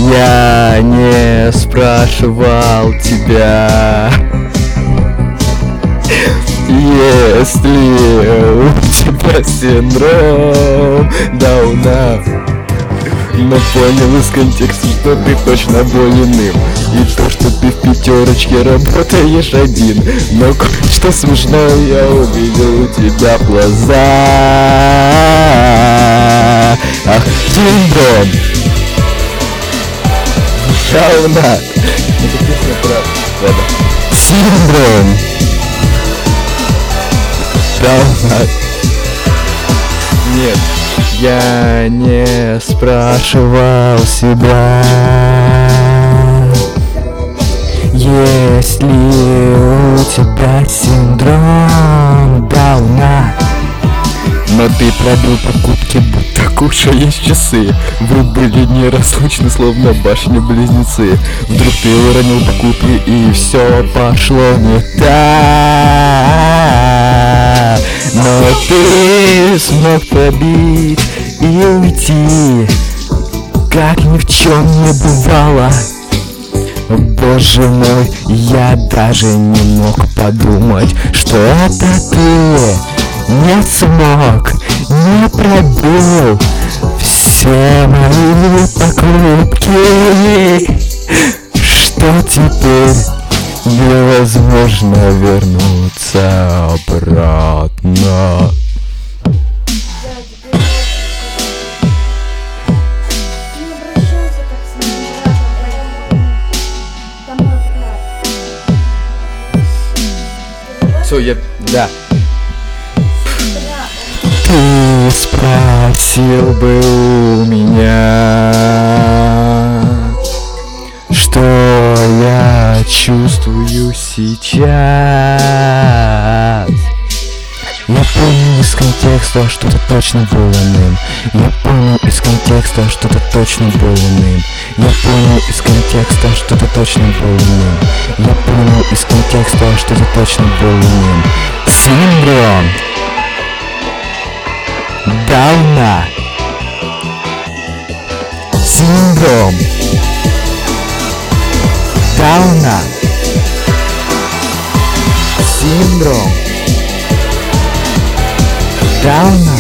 Я не спрашивал тебя, если у тебя синдром Дауна, но понял из контекста, что ты точно болен им. И то, что ты в пятерочке работаешь один. Но кое-что смешное я увидел у тебя в глазах. Ах, синдром Дауна. Это песня про... Синдром Дауна. Нет, я не спрашивал себя, есть ли у тебя синдром Дауна. Но ты пробил покупки, будто кушаешь часы. Вы были неразлучны, словно башни-близнецы. Вдруг ты уронил покупки, и все пошло не так. Но ты смог пробить и уйти, как ни в чем не бывало. Боже мой, я даже не мог подумать, что это ты не смог, не пробил все мои покупки, что теперь невозможно вернуться обратно. Да. Ты спросил бы у меня, что я чувствую сейчас. Я понял из контекста, что ты точно был иным. Я понял из контекста, что ты точно был иным. Я понял из контекста, что ты точно был иным. Я понял из контекста, что ты точно был иным. Синдром Дауна. Синдром Дауна. Синдром Дауна.